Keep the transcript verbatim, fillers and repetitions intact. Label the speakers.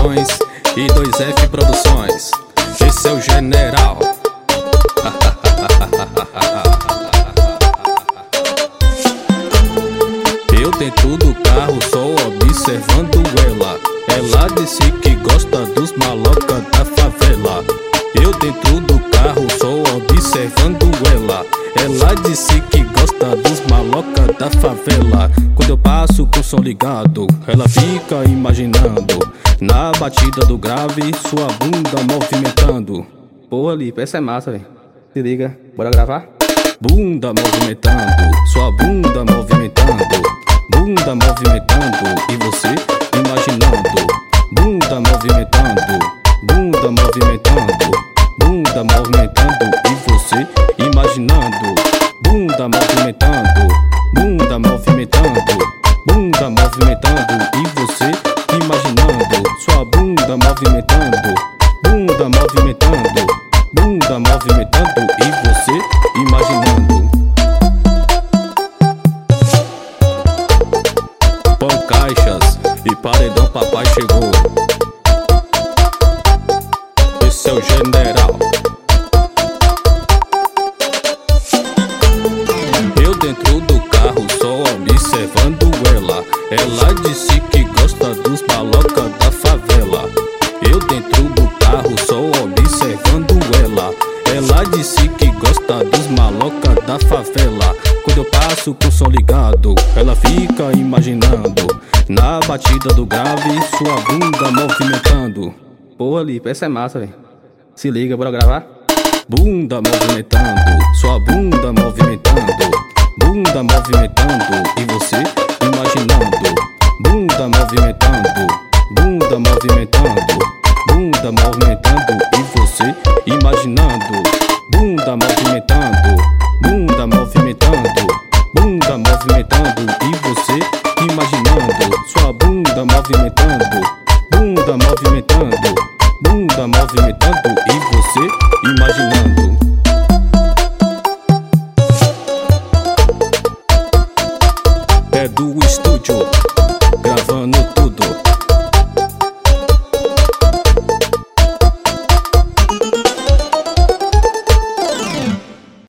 Speaker 1: Produções e dois F Produções. Esse é o General. Eu dentro do carro só observando ela. Ela disse que gosta dos maloca da favela. Eu dentro do carro só observando ela. Ela disse que gosta dos maloca da favela. Quando eu passo com o som ligado, ela fica imaginando na batida do grave, sua bunda movimentando. Pô, ali, essa é massa, velho. Se liga, bora gravar? Bunda movimentando, sua bunda movimentando, bunda movimentando e você imaginando. Bunda movimentando, bunda movimentando, bunda movimentando e você imaginando. Bunda movimentando, bunda movimentando, bunda movimentando e você imaginando. Sua bunda movimentando, bunda movimentando, bunda movimentando e você imaginando. Pão, caixas e paredão, papai chegou. Esse é o General. Eu dentro do carro só observando ela. Ela disse que gosta dos maloca da favela. Eu dentro do carro só observando ela. Ela disse que gosta dos maloca da favela. Quando eu passo com o som ligado, ela fica imaginando na batida do grave, sua bunda movimentando. Pô, ali, essa é massa, velho. Se liga, bora gravar? Bunda movimentando, sua bunda movimentando, bunda movimentando e você imaginando. Bunda movimentando, bunda movimentando, bunda movimentando e você imaginando. Bunda movimentando, bunda movimentando, bunda movimentando e você imaginando. Sua bunda movimentando, bunda movimentando, bunda movimentando e você imaginando. É do estúdio